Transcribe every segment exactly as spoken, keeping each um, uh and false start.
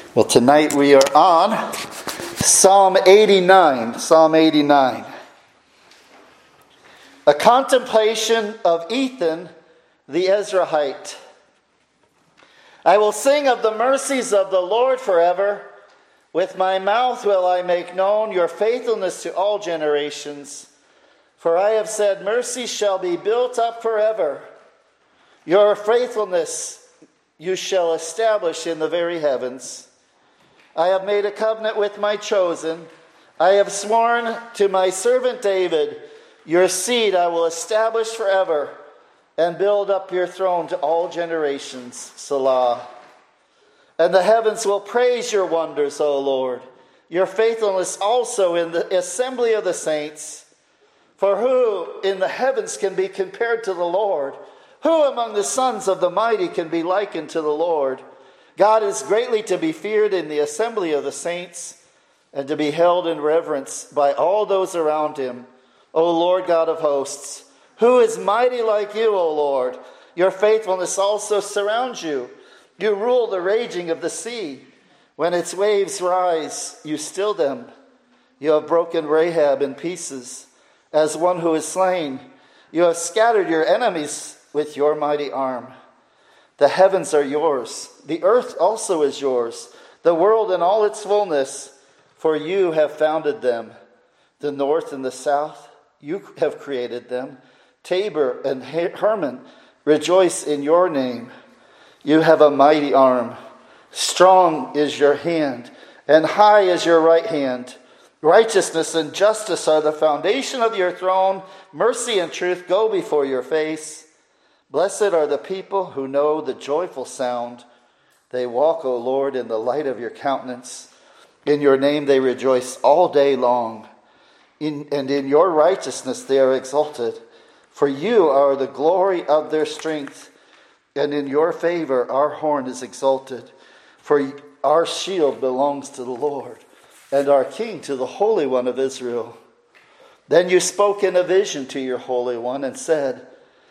Well, tonight we are on Psalm eighty-nine. Psalm eighty-nine. A contemplation of Ethan the Ezrahite. I will sing of the mercies of the Lord forever. With my mouth will I make known your faithfulness to all generations. For I have said, mercy shall be built up forever. Your faithfulness you shall establish in the very heavens. I have made a covenant with my chosen. I have sworn to my servant David, your seed I will establish forever and build up your throne to all generations. Selah. And the heavens will praise your wonders, O Lord, your faithfulness also in the assembly of the saints. For who in the heavens can be compared to the Lord? Who among the sons of the mighty can be likened to the Lord? God is greatly to be feared in the assembly of the saints and to be held in reverence by all those around him. O Lord God of hosts, who is mighty like you, O Lord? Your faithfulness also surrounds you. You rule the raging of the sea. When its waves rise, you still them. You have broken Rahab in pieces as one who is slain. You have scattered your enemies with your mighty arm. The heavens are yours. The earth also is yours. The world and all its fullness, for you have founded them. The north and the south, you have created them. Tabor and Hermon rejoice in your name. You have a mighty arm. Strong is your hand, and high is your right hand. Righteousness and justice are the foundation of your throne. Mercy and truth go before your face. Blessed are the people who know the joyful sound. They walk, O Lord, in the light of your countenance. In your name they rejoice all day long. In, and in your righteousness they are exalted. For you are the glory of their strength. And in your favor our horn is exalted. For our shield belongs to the Lord, and our King to the Holy One of Israel. Then you spoke in a vision to your Holy One and said,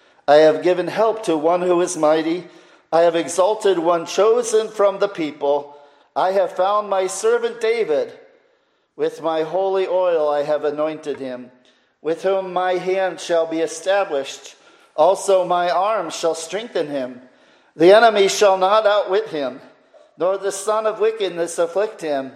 I have given help to one who is mighty. I have exalted one chosen from the people. I have found my servant David. With my holy oil I have anointed him, with whom my hand shall be established. Also my arm shall strengthen him. The enemy shall not outwit him, nor the son of wickedness afflict him.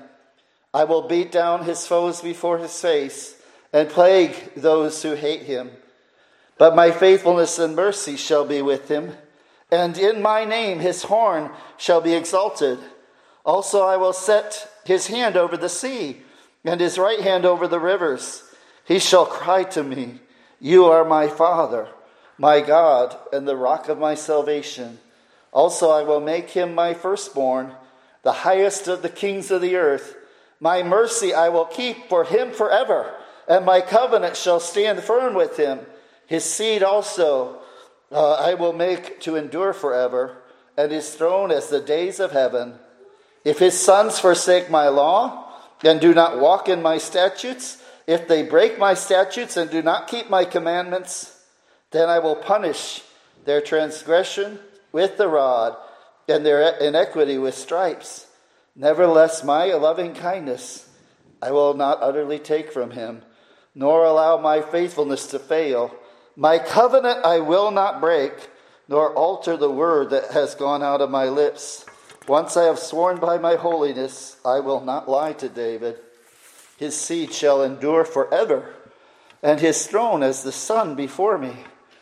I will beat down his foes before his face, and plague those who hate him. But my faithfulness and mercy shall be with him, and in my name his horn shall be exalted. Also I will set his hand over the sea, and his right hand over the rivers. He shall cry to me, you are my Father, my God, and the rock of my salvation. Also I will make him my firstborn, the highest of the kings of the earth. My mercy I will keep for him forever, and my covenant shall stand firm with him. His seed also uh, I will make to endure forever, and his throne as the days of heaven. If his sons forsake my law, and do not walk in my statutes, if they break my statutes and do not keep my commandments, then I will punish their transgression with the rod, and their iniquity with stripes. Nevertheless, my loving kindness I will not utterly take from him, nor allow my faithfulness to fail. My covenant I will not break, nor alter the word that has gone out of my lips. Once I have sworn by my holiness, I will not lie to David. His seed shall endure forever, and his throne as the sun before me.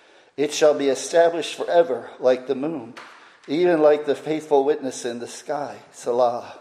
It shall be established forever like the moon, even like the faithful witness in the sky. Selah.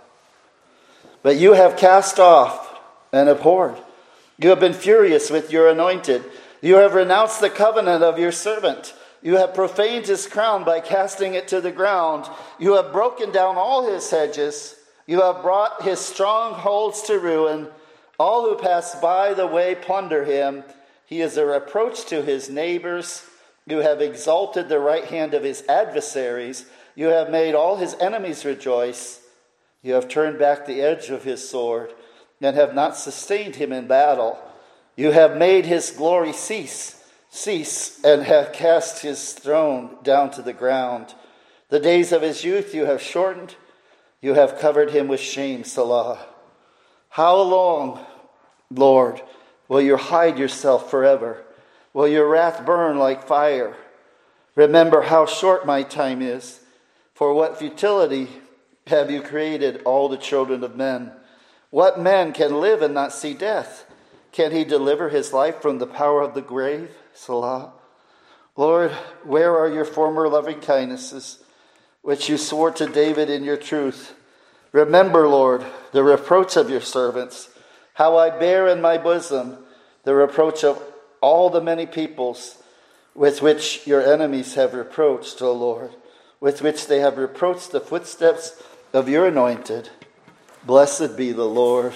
But you have cast off and abhorred. You have been furious with your anointed. You have renounced the covenant of your servant. You have profaned his crown by casting it to the ground. You have broken down all his hedges. You have brought his strongholds to ruin. All who pass by the way plunder him. He is a reproach to his neighbors. You have exalted the right hand of his adversaries. You have made all his enemies rejoice. You have turned back the edge of his sword and have not sustained him in battle. You have made his glory cease, cease, and have cast his throne down to the ground. The days of his youth you have shortened. You have covered him with shame, Selah. How long, Lord, will you hide yourself forever? Will your wrath burn like fire? Remember how short my time is. For what futility have you created all the children of men? What man can live and not see death? Can he deliver his life from the power of the grave? Selah. Lord, where are your former loving kindnesses, which you swore to David in your truth? Remember, Lord, the reproach of your servants, how I bear in my bosom the reproach of all the many peoples with which your enemies have reproached, O Lord, with which they have reproached the footsteps of your anointed. Blessed be the Lord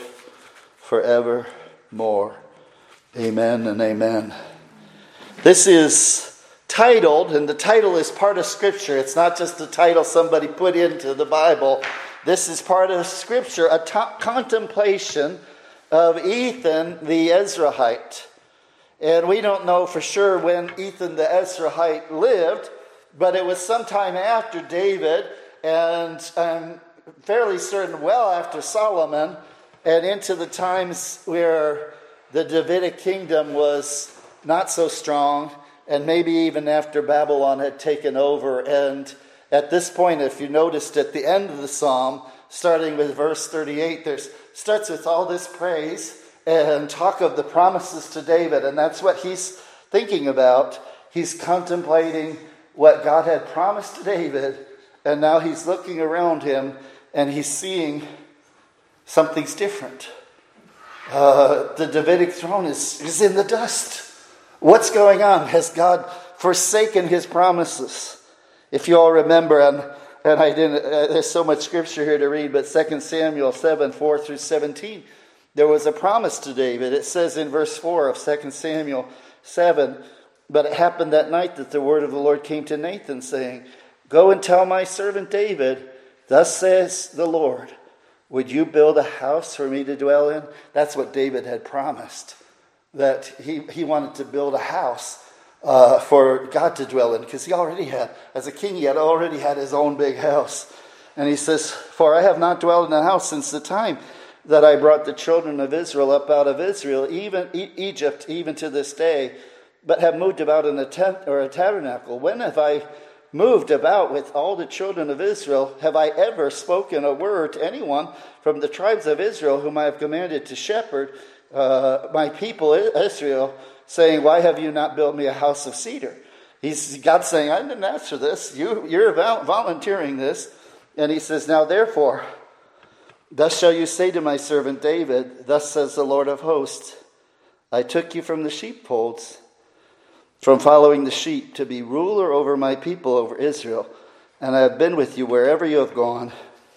forevermore. Amen and amen. This is titled, and the title is part of Scripture. It's not just a title somebody put into the Bible. This is part of Scripture, a t- contemplation of Ethan the Ezrahite. And we don't know for sure when Ethan the Ezrahite lived, but it was sometime after David, and I'm fairly certain well after Solomon, and into the times where the Davidic kingdom was not so strong, and maybe even after Babylon had taken over. And at this point, if you noticed at the end of the psalm, starting with verse thirty-eight, there starts with all this praise and talk of the promises to David. And that's what he's thinking about. He's contemplating what God had promised to David. And now he's looking around him and he's seeing something's different. Uh, the Davidic throne is, is in the dust. What's going on? Has God forsaken his promises? If you all remember, and, and I didn't, uh, there's so much scripture here to read, but Second Samuel seven, four through seventeen, there was a promise to David. It says in verse four of Second Samuel seven, but it happened that night that the word of the Lord came to Nathan, saying, go and tell my servant David, thus says the Lord, would you build a house for me to dwell in? That's what David had promised, that he, he wanted to build a house uh, for God to dwell in, because he already had, as a king, he had already had his own big house. And he says, for I have not dwelled in a house since the time that I brought the children of Israel up out of Israel, even e- Egypt, even to this day, but have moved about in a tent or a tabernacle. When have I moved about with all the children of Israel? Have I ever spoken a word to anyone from the tribes of Israel whom I have commanded to shepherd uh, my people Israel, saying, why have you not built me a house of cedar? He's God's saying, I didn't ask for this. You, you're volunteering this. And he says, now therefore, thus shall you say to my servant David, thus says the Lord of hosts, I took you from the sheepfolds, from following the sheep, to be ruler over my people, over Israel. And I have been with you wherever you have gone,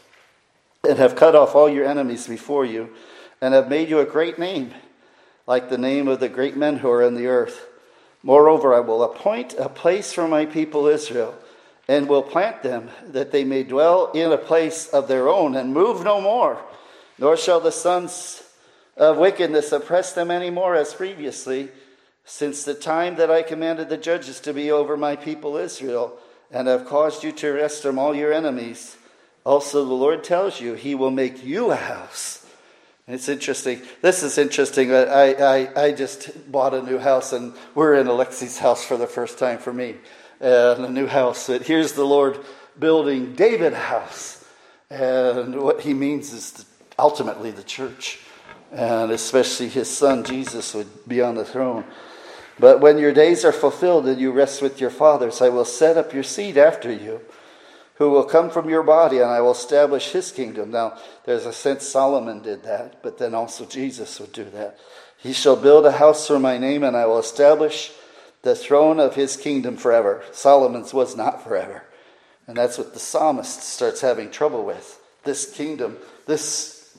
and have cut off all your enemies before you, and have made you a great name, like the name of the great men who are in the earth. Moreover, I will appoint a place for my people Israel, and will plant them, that they may dwell in a place of their own, and move no more. Nor shall the sons of wickedness oppress them any more as previously, since the time that I commanded the judges to be over my people Israel, and have caused you to rest from all your enemies. Also the Lord tells you, he will make you a house. It's interesting. This is interesting. I, I, I just bought a new house, and we're in Alexi's house for the first time for me. And a new house. But here's the Lord building David a house. And what he means is the, ultimately the church. And especially his son, Jesus, would be on the throne. But when your days are fulfilled and you rest with your fathers, I will set up your seed after you, who will come from your body, and I will establish his kingdom. Now, there's a sense Solomon did that, but then also Jesus would do that. He shall build a house for my name, and I will establish the throne of his kingdom forever. Solomon's was not forever. And that's what the psalmist starts having trouble with. This kingdom, this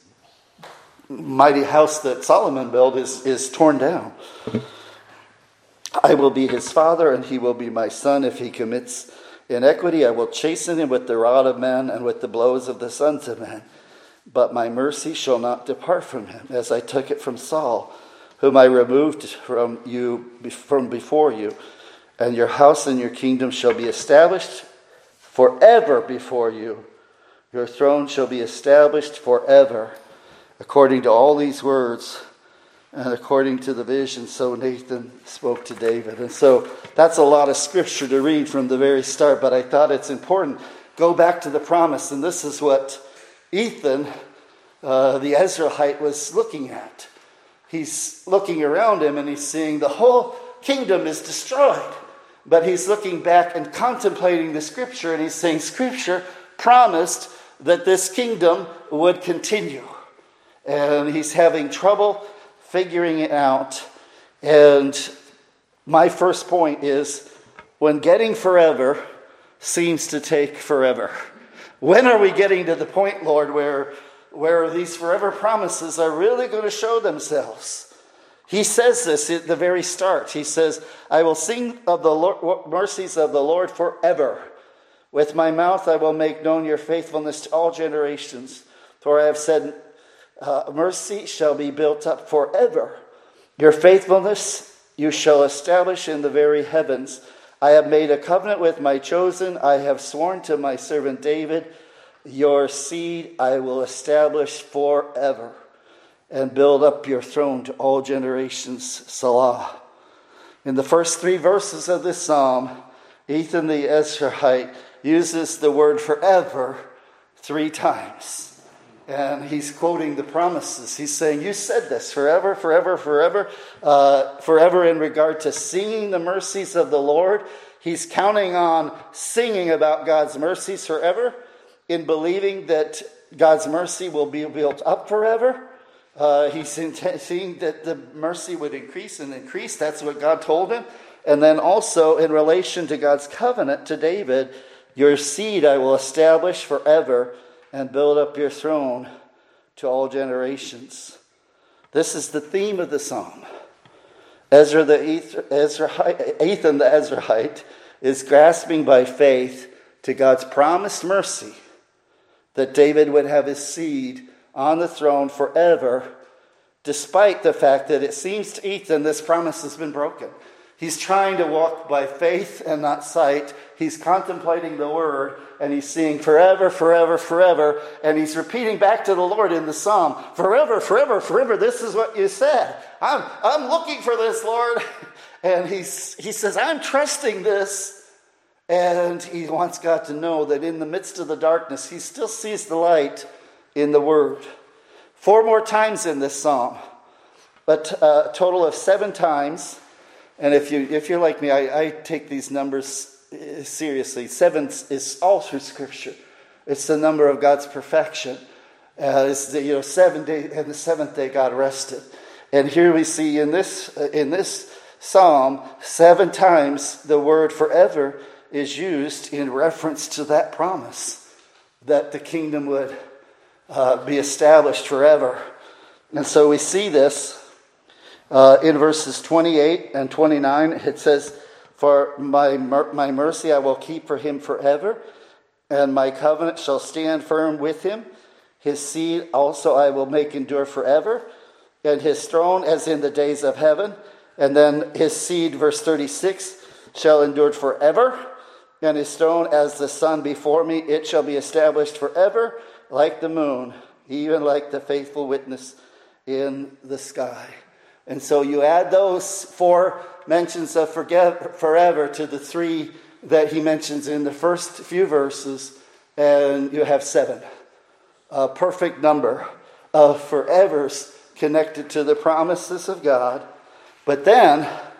mighty house that Solomon built is, is torn down. I will be his father, and he will be my son. If he commits iniquity, I will chasten him with the rod of men and with the blows of the sons of men. But my mercy shall not depart from him, as I took it from Saul, whom I removed from you from before you. And your house and your kingdom shall be established forever before you. Your throne shall be established forever. According to all these words, and according to the vision, so Nathan spoke to David. And so that's a lot of scripture to read from the very start, but I thought it's important. Go back to the promise, and this is what Ethan, uh, the Ezrahite, was looking at. He's looking around him and he's seeing the whole kingdom is destroyed. But he's looking back and contemplating the scripture, and he's saying scripture promised that this kingdom would continue. And he's having trouble figuring it out. And my first point is, when getting forever seems to take forever. When are we getting to the point, Lord, where, where these forever promises are really going to show themselves? He says this at the very start. He says, I will sing of the Lord, mercies of the Lord forever. With my mouth I will make known your faithfulness to all generations. For I have said, uh, mercy shall be built up forever. Your faithfulness you shall establish in the very heavens. I have made a covenant with my chosen. I have sworn to my servant David, your seed I will establish forever, and build up your throne to all generations. Salah. In the first three verses of this psalm, Ethan the Ezrahite uses the word forever three times. And he's quoting the promises. He's saying, you said this forever, forever, forever. Uh, forever in regard to singing the mercies of the Lord. He's counting on singing about God's mercies forever, in believing that God's mercy will be built up forever. Uh, he's seeing that the mercy would increase and increase. That's what God told him. And then also in relation to God's covenant to David, your seed I will establish forever and build up your throne to all generations. This is the theme of the psalm. Ezra the Ezrahite, Ethan the Ezrahite is grasping by faith to God's promised mercy that David would have his seed on the throne forever, despite the fact that it seems to Ethan this promise has been broken. He's trying to walk by faith and not sight. He's contemplating the word, and he's seeing forever, forever, forever, and he's repeating back to the Lord in the psalm, forever, forever, forever, this is what you said. I'm, I'm looking for this, Lord. And he's, he says, I'm trusting this. And he wants God to know that in the midst of the darkness, he still sees the light in the word. Four more times in this psalm, but a total of seven times. And if you if you're like me, I, I take these numbers seriously. Seven is all through Scripture. It's the number of God's perfection. Uh, it's the, you know seven day and the seventh day God rested. And here we see in this in this psalm seven times the word forever is used in reference to that promise that the kingdom would Uh, be established forever. And so we see this uh, in verses twenty-eight and twenty-nine. It says, For my, mer- my mercy I will keep for him forever, and my covenant shall stand firm with him. His seed also I will make endure forever, and his throne as in the days of heaven. And then his seed, verse thirty-six, shall endure forever, and his throne as the sun before me. It shall be established forever, like the moon, even like the faithful witness in the sky. And so you add those four mentions of forget, forever to the three that he mentions in the first few verses, and you have seven. A perfect number of forevers connected to the promises of God. But then,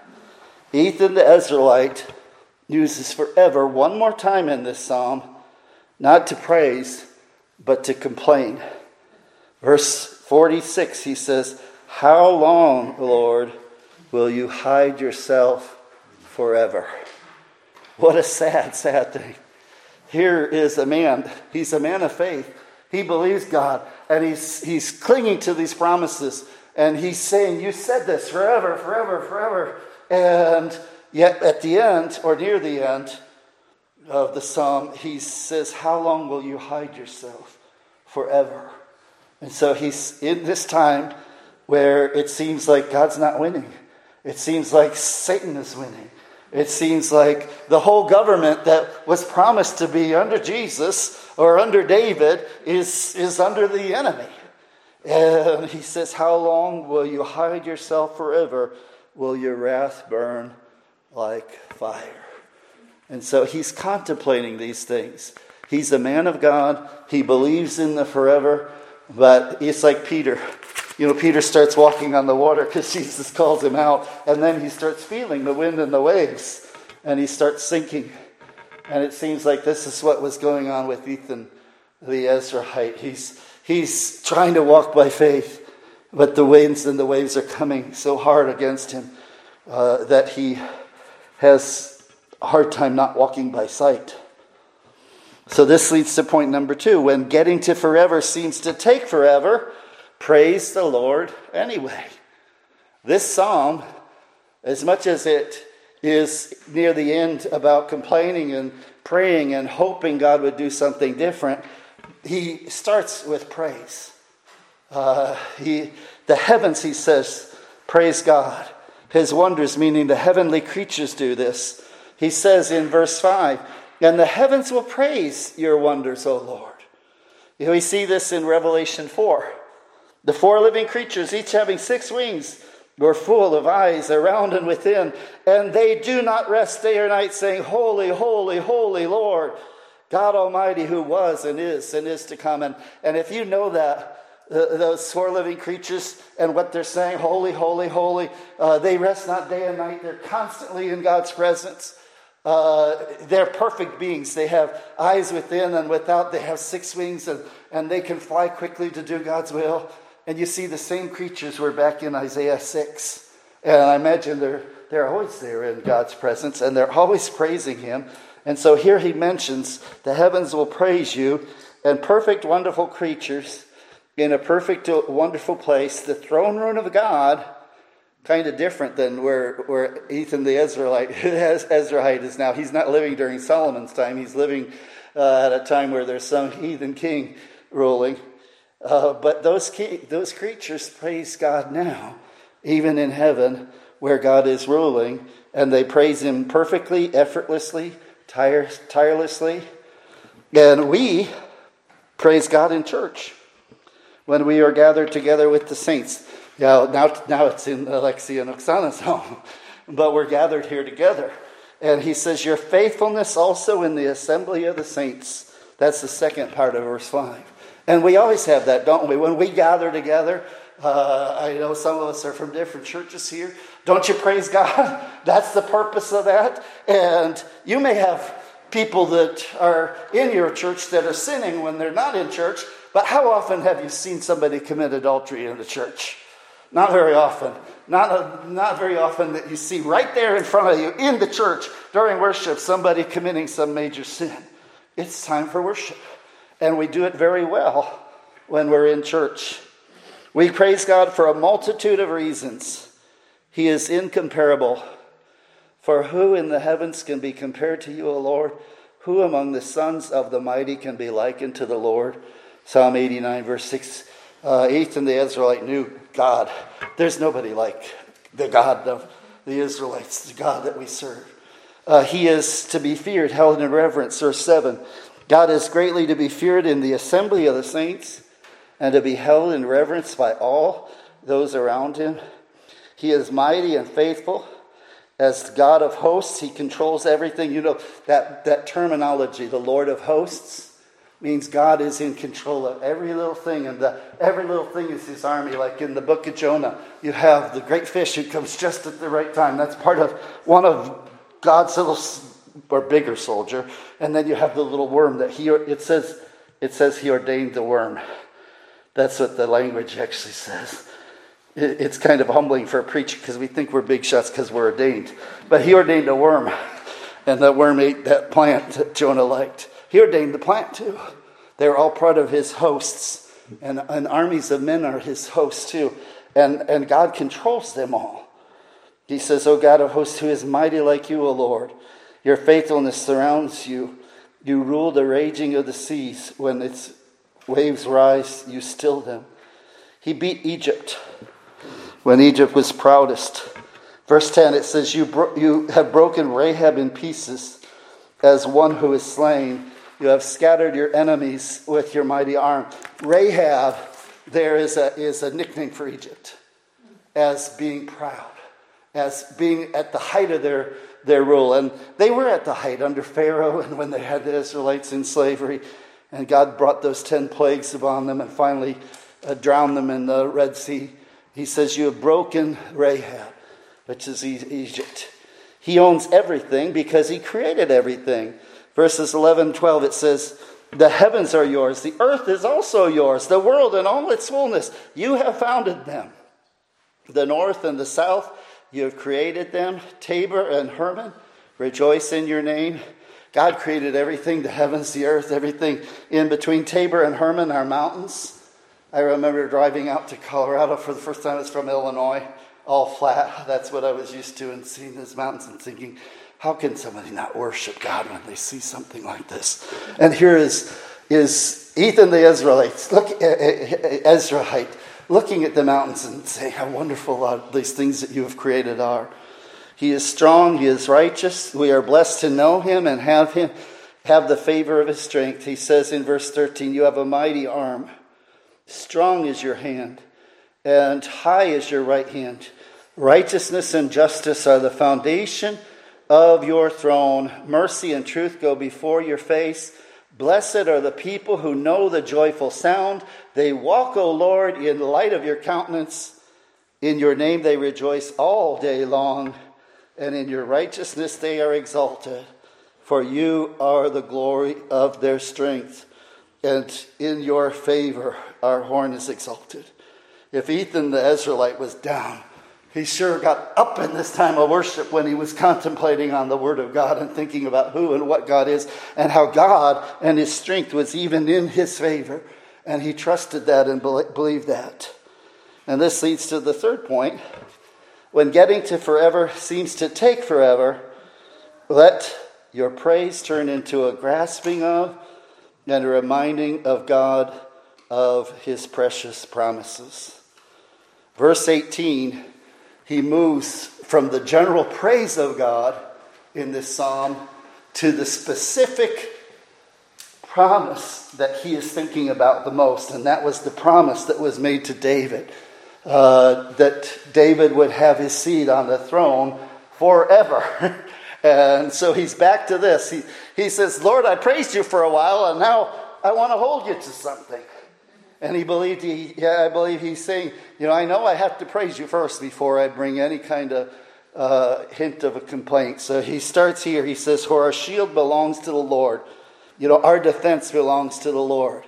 Ethan the Ezrahite uses forever one more time in this psalm, not to praise, but to complain. Verse forty-six, he says, How long, Lord, will you hide yourself forever? What a sad, sad thing. Here is a man, he's a man of faith. He believes God, and he's, he's clinging to these promises. And he's saying, you said this forever, forever, forever. And yet at the end, or near the end, of the psalm, he says, how long will you hide yourself? Forever. And so he's in this time where it seems like God's not winning. It seems like Satan is winning. It seems like the whole government that was promised to be under Jesus or under David is, is under the enemy. And he says, how long will you hide yourself forever? Will your wrath burn like fire? And so he's contemplating these things. He's a man of God. He believes in the forever. But it's like Peter. You know, Peter starts walking on the water because Jesus calls him out. And then he starts feeling the wind and the waves. And he starts sinking. And it seems like this is what was going on with Ethan the Ezrahite. He's, he's trying to walk by faith. But the winds and the waves are coming so hard against him uh, that he has a hard time not walking by sight. So this leads to point number two. When getting to forever seems to take forever, praise the Lord anyway. This psalm, as much as it is near the end about complaining and praying and hoping God would do something different, he starts with praise. Uh, he, the heavens, he says, praise God. His wonders, meaning the heavenly creatures, do this. He says in verse five, and the heavens will praise your wonders, O Lord. You know, we see this in Revelation four. The four living creatures, each having six wings, were full of eyes around and within, and they do not rest day or night, saying, holy, holy, holy Lord, God Almighty, who was and is and is to come. And, and if you know that, uh, those four living creatures and what they're saying, holy, holy, holy, uh, they rest not day and night. They're constantly in God's presence. Uh, they're perfect beings. They have eyes within and without. They have six wings, and, and they can fly quickly to do God's will. And you see the same creatures were back in Isaiah six. And I imagine they're, they're always there in God's presence, and they're always praising him. And so here he mentions, the heavens will praise you, and perfect, wonderful creatures in a perfect, wonderful place. The throne room of God, kind of different than where, where Ethan the Ezrahite, Ezrahite is now. He's not living during Solomon's time. He's living uh, at a time where there's some heathen king ruling. Uh, but those key, those creatures praise God now, even in heaven where God is ruling. And they praise him perfectly, effortlessly, tire, tirelessly. And we praise God in church when we are gathered together with the saints. Yeah, now, now it's in Alexia and Oksana's home, but we're gathered here together. And he says, your faithfulness also in the assembly of the saints. That's the second part of verse five. And we always have that, don't we? When we gather together, uh, I know some of us are from different churches here. Don't you praise God? That's the purpose of that. And you may have people that are in your church that are sinning when they're not in church, but how often have you seen somebody commit adultery in the church? Not very often. Not, a, not very often that you see right there in front of you in the church during worship somebody committing some major sin. It's time for worship. And we do it very well when we're in church. We praise God for a multitude of reasons. He is incomparable. For who in the heavens can be compared to you, O Lord? Who among the sons of the mighty can be likened to the Lord? Psalm eighty-nine, verse six. Uh, Ethan the Ezrahite knew God. There's nobody like the God of the Israelites, the God that we serve. Uh, he is to be feared, held in reverence. Verse seven. God is greatly to be feared in the assembly of the saints and to be held in reverence by all those around him. He is mighty and faithful. As God of hosts, he controls everything. You know, that, that terminology, the Lord of hosts, means God is in control of every little thing, and the, every little thing is his army. Like in the book of Jonah, you have the great fish who comes just at the right time. That's part of one of God's little or bigger soldier. And then you have the little worm that he, it says, it says he ordained the worm. That's what the language actually says. It, it's kind of humbling for a preacher because we think we're big shots because we're ordained. But he ordained a worm, and that worm ate that plant that Jonah liked. He ordained the plant too. They're all part of his hosts. And, and armies of men are his hosts too. And, and God controls them all. He says, O God of hosts, who is mighty like you, O Lord. Your faithfulness surrounds you. You rule the raging of the seas. When its waves rise, you still them. He beat Egypt when Egypt was proudest. Verse ten, it says, you, bro- you have broken Rahab in pieces as one who is slain. You have scattered your enemies with your mighty arm. Rahab there is a, is a nickname for Egypt as being proud, as being at the height of their, their rule. And they were at the height under Pharaoh and when they had the Israelites in slavery. And God brought those ten plagues upon them and finally uh, drowned them in the Red Sea. He says, you have broken Rahab, which is e- Egypt. He owns everything because he created everything. Verses eleven and twelve, it says, the heavens are yours. The earth is also yours. The world and all its fullness. You have founded them. The north and the south, you have created them. Tabor and Hermon, rejoice in your name. God created everything, the heavens, the earth, everything in between. Tabor and Hermon are mountains. I remember driving out to Colorado for the first time. It's from Illinois, all flat. That's what I was used to, and seeing these mountains and thinking, how can somebody not worship God when they see something like this? And here is, is Ethan the Israelite, look, Ezrahite, looking at the mountains and saying how wonderful these things that you have created are. He is strong, he is righteous. We are blessed to know him and have him have the favor of his strength. He says in verse thirteen, you have a mighty arm. Strong is your hand, and high is your right hand. Righteousness and justice are the foundation of your throne. Mercy and truth go before your face. Blessed are the people who know the joyful sound. They walk, O Lord, in the light of your countenance. In your name they rejoice all day long, and in your righteousness they are exalted. For you are the glory of their strength, and in your favor our horn is exalted. If Ethan the Israelite was down, he sure got up in this time of worship when he was contemplating on the Word of God and thinking about who and what God is and how God and his strength was even in his favor. And he trusted that and believed that. And this leads to the third point. When getting to forever seems to take forever, let your praise turn into a grasping of and a reminding of God of his precious promises. Verse eighteen, he moves from the general praise of God in this psalm to the specific promise that he is thinking about the most. And that was the promise that was made to David. Uh, that David would have his seat on the throne forever. And so he's back to this. He, he says, Lord, I praised you for a while, and now I want to hold you to something. And he believed, he, yeah, I believe he's saying, you know, I know I have to praise you first before I bring any kind of uh, hint of a complaint. So he starts here. He says, for our shield belongs to the Lord. You know, our defense belongs to the Lord.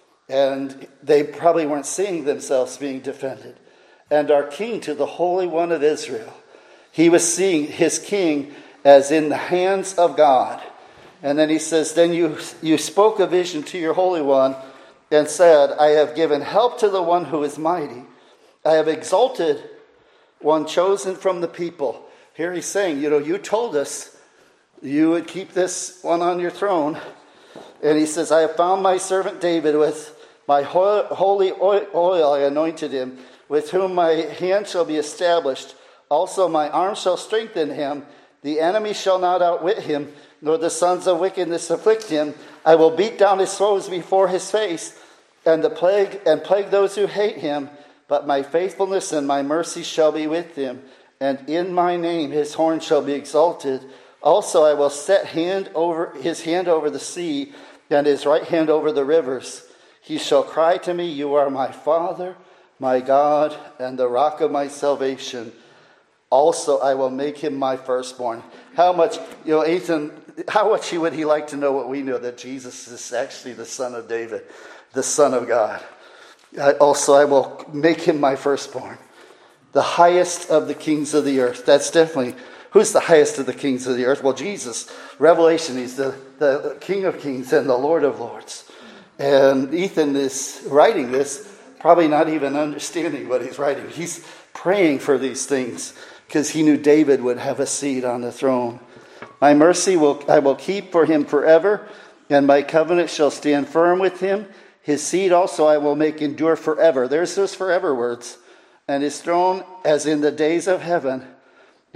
And they probably weren't seeing themselves being defended. And our king to the Holy One of Israel. He was seeing his king as in the hands of God. And then he says, then you, you spoke a vision to your Holy One and said, I have given help to the one who is mighty. I have exalted one chosen from the people. Here he's saying, you know, you told us you would keep this one on your throne. And he says, I have found my servant David. With my holy oil I anointed him, with whom my hand shall be established. Also my arm shall strengthen him. The enemy shall not outwit him, nor the sons of wickedness afflict him. I will beat down his foes before his face, and the plague and plague those who hate him. But my faithfulness and my mercy shall be with him, and in my name his horn shall be exalted. Also I will set hand over his hand over the sea, and his right hand over the rivers. He shall cry to me, you are my Father, my God, and the rock of my salvation. Also I will make him my firstborn. How much, you know, Ethan, how much would he like to know what we know, that Jesus is actually the Son of David, the Son of God. I, also I will make him my firstborn. The highest of the kings of the earth. That's definitely, who's the highest of the kings of the earth? Well, Jesus. Revelation, he's the, the King of kings and the Lord of lords. And Ethan is writing this, probably not even understanding what he's writing. He's praying for these things because he knew David would have a seat on the throne. My mercy will I will keep for him forever, and my covenant shall stand firm with him. His seed also I will make endure forever. There's those forever words. And his throne as in the days of heaven.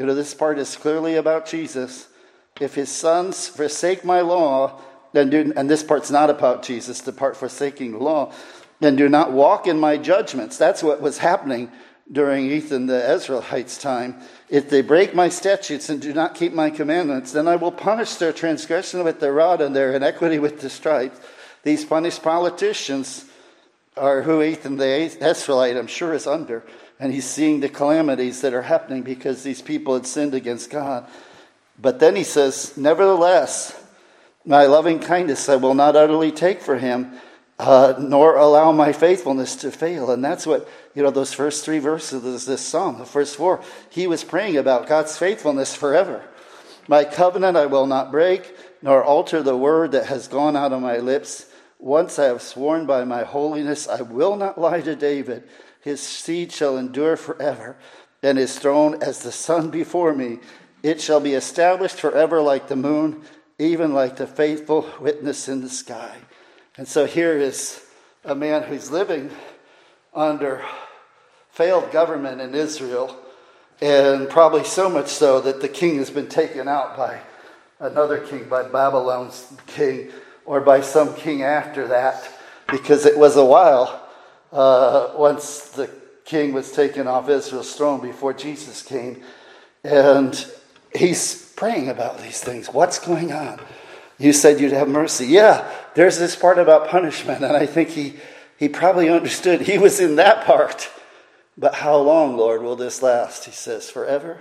You know, this part is clearly about Jesus. If his sons forsake my law, then do, and this part's not about Jesus, the part forsaking the law, then do not walk in my judgments. That's what was happening during Ethan the Ezrahites' time. If they break my statutes and do not keep my commandments, then I will punish their transgression with the rod and their iniquity with the stripes. These punished politicians are who Ethan the Ezrahite, I'm sure, is under. And he's seeing the calamities that are happening because these people had sinned against God. But then he says, nevertheless, my loving kindness I will not utterly take for him, uh, nor allow my faithfulness to fail. And that's what, you know, those first three verses of this psalm, the first four, he was praying about God's faithfulness forever. My covenant I will not break, nor alter the word that has gone out of my lips. Once I have sworn by my holiness, I will not lie to David. His seed shall endure forever, and his throne as the sun before me. It shall be established forever like the moon, even like the faithful witness in the sky. And so here is a man who's living under failed government in Israel, and probably so much so that the king has been taken out by another king, by Babylon's king, or by some king after that, because it was a while uh, once the king was taken off Israel's throne before Jesus came. And he's praying about these things. What's going on? You said you'd have mercy. Yeah, there's this part about punishment, and I think he, he probably understood. He was in that part. But how long, Lord, will this last? He says, forever?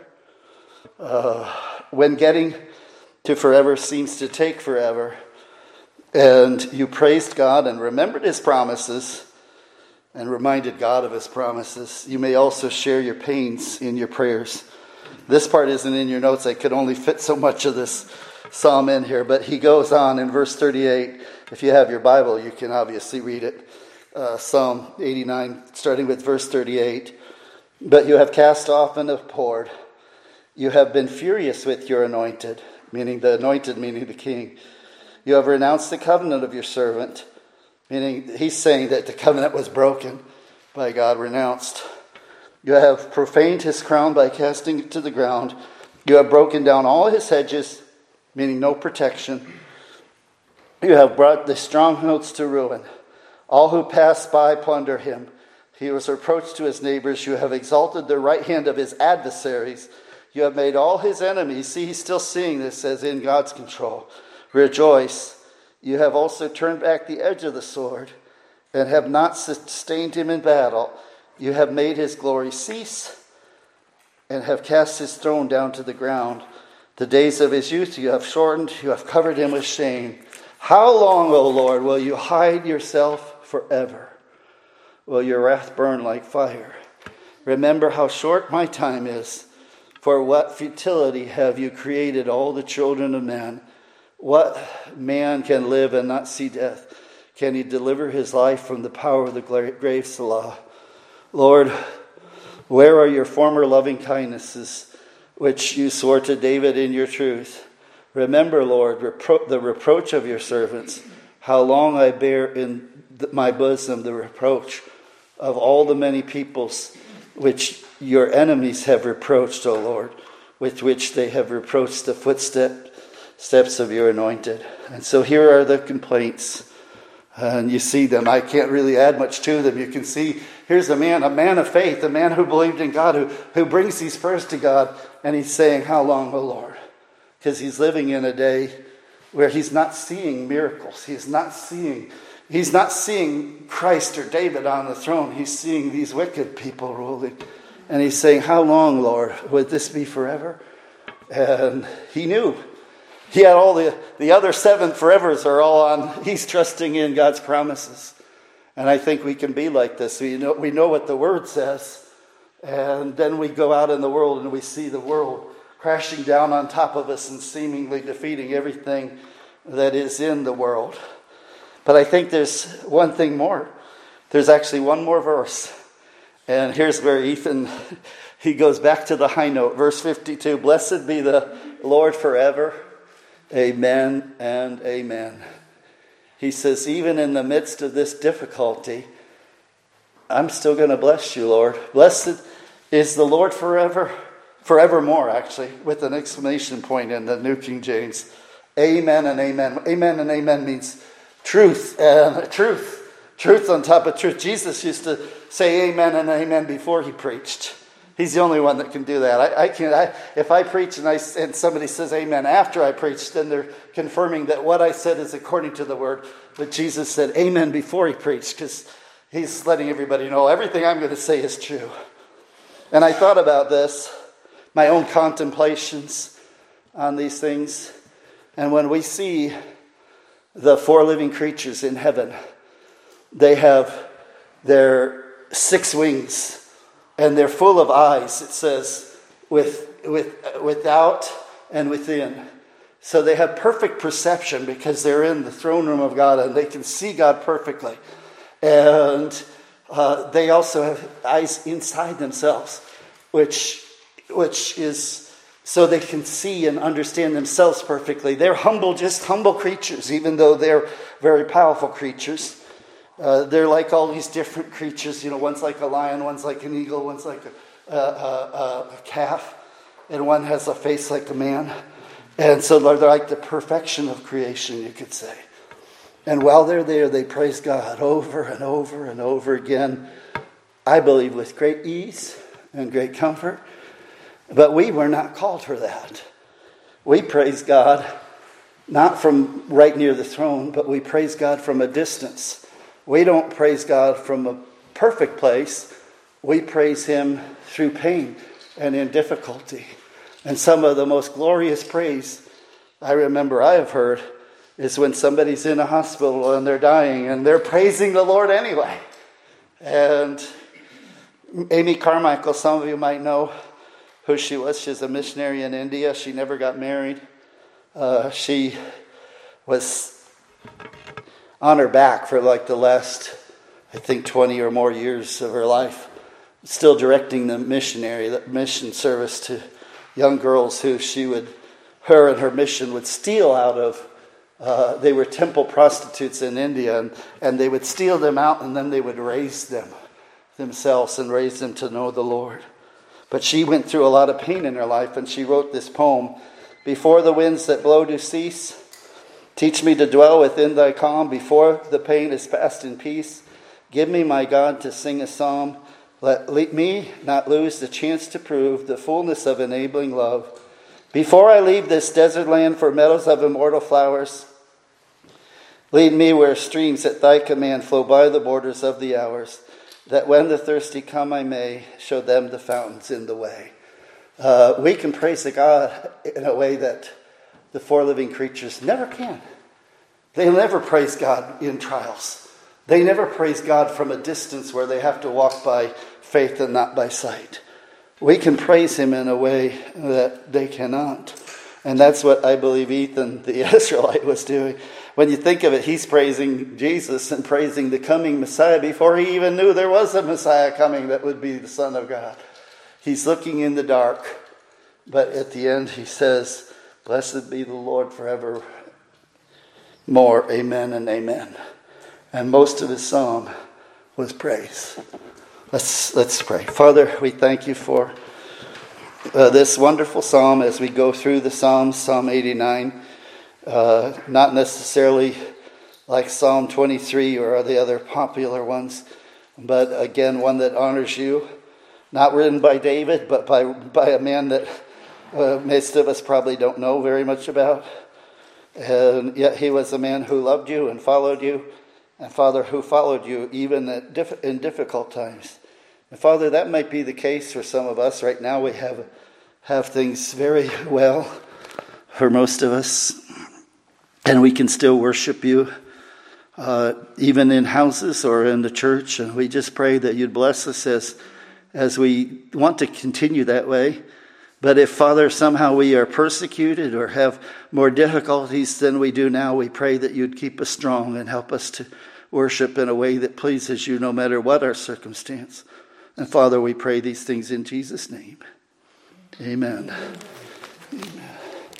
Uh, when getting to forever seems to take forever, and you praised God and remembered his promises and reminded God of his promises, you may also share your pains in your prayers. This part isn't in your notes. I could only fit so much of this psalm in here. But he goes on in verse thirty-eight. If you have your Bible, you can obviously read it. Uh, Psalm eighty-nine, starting with verse thirty-eight. But you have cast off and abhorred. You have been furious with your anointed, meaning the anointed, meaning the king. You have renounced the covenant of your servant, meaning he's saying that the covenant was broken by God, renounced. You have profaned his crown by casting it to the ground. You have broken down all his hedges, meaning no protection. You have brought the strongholds to ruin. All who pass by plunder him. He was reproached to his neighbors. You have exalted the right hand of his adversaries. You have made all his enemies. See, he's still seeing this as in God's control. Rejoice. You have also turned back the edge of the sword and have not sustained him in battle. You have made his glory cease and have cast his throne down to the ground. The days of his youth you have shortened. You have covered him with shame. How long, O Lord, will you hide yourself forever? Will your wrath burn like fire? Remember how short my time is. For what futility have you created all the children of men? What man can live and not see death? Can he deliver his life from the power of the grave? Selah. Lord, where are your former loving kindnesses, which you swore to David in your truth? Remember, Lord, repro- the reproach of your servants, how long I bear in th- my bosom the reproach of all the many peoples which your enemies have reproached, O Lord, with which they have reproached the footstep steps of your anointed. And so here are the complaints. And you see them. I can't really add much to them. You can see here's a man, a man of faith, a man who believed in God, who, who brings these prayers to God. And he's saying, how long, O Lord? Because he's living in a day where he's not seeing miracles. He's not seeing, he's not seeing Christ or David on the throne. He's seeing these wicked people ruling. And he's saying, how long, Lord? Would this be forever? And he knew. He had all the, the other seven forevers are all on. He's trusting in God's promises. And I think we can be like this. We know, we know what the word says. And then we go out in the world and we see the world crashing down on top of us and seemingly defeating everything that is in the world. But I think there's one thing more. There's actually one more verse. And here's where Ethan, he goes back to the high note. Verse fifty-two, blessed be the Lord forever. Amen and amen. He says, even in the midst of this difficulty, I'm still going to bless you, Lord. Blessed is the Lord forever. forevermore, actually, with an exclamation point in the New King James. Amen and amen. Amen and amen means truth and truth. Truth on top of truth. Jesus used to say amen and amen before he preached. He's the only one that can do that. I, I can't. I, if I preach and, I, and somebody says amen after I preach, then they're confirming that what I said is according to the word. But Jesus said amen before he preached, because he's letting everybody know everything I'm going to say is true. And I thought about this, my own contemplations on these things. And when we see the four living creatures in heaven, they have their six wings. And they're full of eyes, it says, with, with, without and within. So they have perfect perception because they're in the throne room of God and they can see God perfectly. And uh, they also have eyes inside themselves, which, which is so they can see and understand themselves perfectly. They're humble, just humble creatures, even though they're very powerful creatures. Uh, they're like all these different creatures. You know, one's like a lion, one's like an eagle, one's like a, a, a, a calf, and one has a face like a man. And so they're like the perfection of creation, you could say. And while they're there, they praise God over and over and over again, I believe with great ease and great comfort. But we were not called for that. We praise God not from right near the throne, but we praise God from a distance. We don't praise God from a perfect place. We praise him through pain and in difficulty. And some of the most glorious praise I remember I have heard is when somebody's in a hospital and they're dying and they're praising the Lord anyway. And Amy Carmichael, some of you might know who she was. She's a missionary in India. She never got married. Uh, she was on her back for like the last, I think, twenty or more years of her life, still directing the missionary, the mission service to young girls who she would, her and her mission would steal out of. Uh, they were temple prostitutes in India, and, and they would steal them out, and then they would raise them themselves and raise them to know the Lord. But she went through a lot of pain in her life, and she wrote this poem, "Before the winds that blow do cease, teach me to dwell within thy calm. Before the pain is past in peace, give me, my God, to sing a psalm. Let me not lose the chance to prove the fullness of enabling love. Before I leave this desert land for meadows of immortal flowers, lead me where streams at thy command flow by the borders of the hours, that when the thirsty come I may show them the fountains in the way." Uh, we can praise the God in a way that the four living creatures never can. They never praise God in trials. They never praise God from a distance where they have to walk by faith and not by sight. We can praise him in a way that they cannot. And that's what I believe Ethan, the Israelite, was doing. When you think of it, he's praising Jesus and praising the coming Messiah before he even knew there was a Messiah coming that would be the Son of God. He's looking in the dark. But at the end he says, "Blessed be the Lord forever more. Amen and amen." And most of his psalm was praise. Let's let's pray. Father, we thank you for uh, this wonderful psalm as we go through the Psalms, Psalm eighty-nine. Uh, not necessarily like Psalm twenty-three or the other popular ones, but again, one that honors you. Not written by David, but by, by a man that Uh, most of us probably don't know very much about. And yet he was a man who loved you and followed you. And Father, who followed you even at diff- in difficult times. And Father, that might be the case for some of us. Right now we have, have things very well for most of us. And we can still worship you, uh, even in houses or in the church. And we just pray that you'd bless us as, as we want to continue that way. But if, Father, somehow we are persecuted or have more difficulties than we do now, we pray that you'd keep us strong and help us to worship in a way that pleases you no matter what our circumstance. And Father, we pray these things in Jesus' name. Amen. Amen.